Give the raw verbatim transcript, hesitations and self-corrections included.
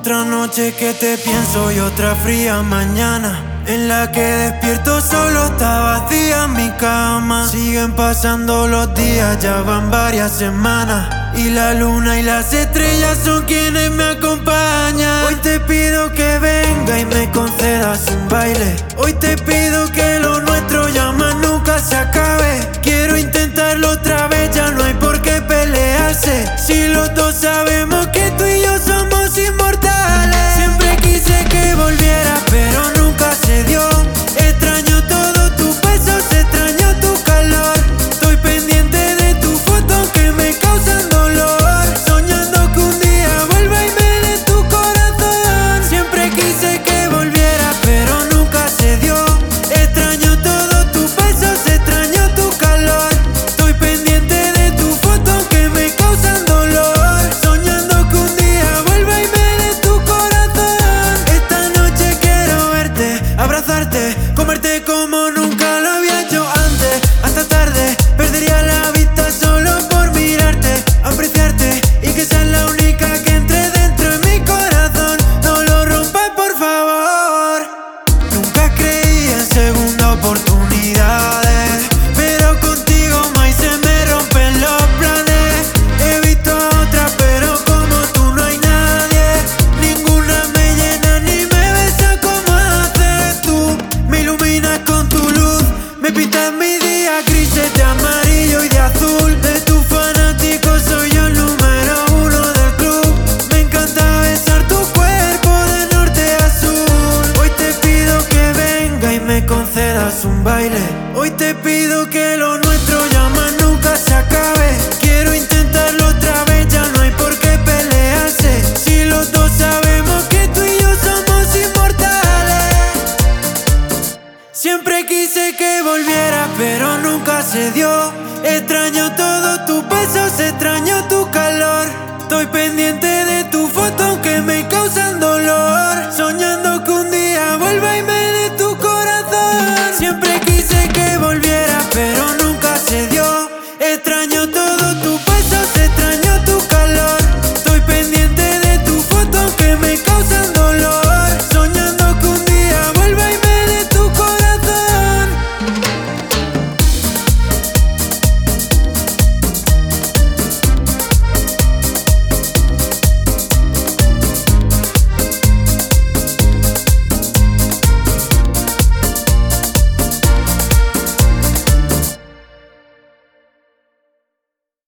Otra noche que te pienso y otra fría mañana en la que despierto solo está vacía mi cama. Siguen pasando los días, ya van varias semanas y la luna y las estrellas son quienes me acompañan. Hoy te pido que venga y me concedas un baile. Hoy te pido que lo nuestro ya más nunca se acabe. Quiero intentarlo otra vez, ya no hay por qué pelearse. Si los dos sabemos que tú y yo somos inmortales. Siempre quise que volviera, pero nunca se dio. Extraño todos tus besos, extraño tu calor. Estoy pendiente de tu foto que me causan dolor. Soñando que un día vuelva y me dé tu corazón. Siempre quise que volviera, pero nunca se dio. Extraño todos tus besos, extraño tu calor. Estoy pendiente de tu foto que me causan dolor. Soñando que un día vuelva y me dé tu corazón. Esta noche quiero verte, abrazarte, comerte como nunca lo había hecho antes. Hasta tarde, perdería la vista solo por mirarte, apreciarte y que seas la única que entre dentro de mi corazón. No lo rompas, por favor. Nunca creí en segunda oportunidades, pero contigo más se me rompen los planes. He visto a otras, pero como tú no hay nadie. Ninguna me llena ni me besa como haces tú. Me iluminas con tu luz, me pintas mi día grises de amarillo y de azul. De tu fanático soy yo el número uno del club. Me encanta besar tu cuerpo de norte a sur. Hoy te pido que venga y me concedas un baile. Hoy te pido que lo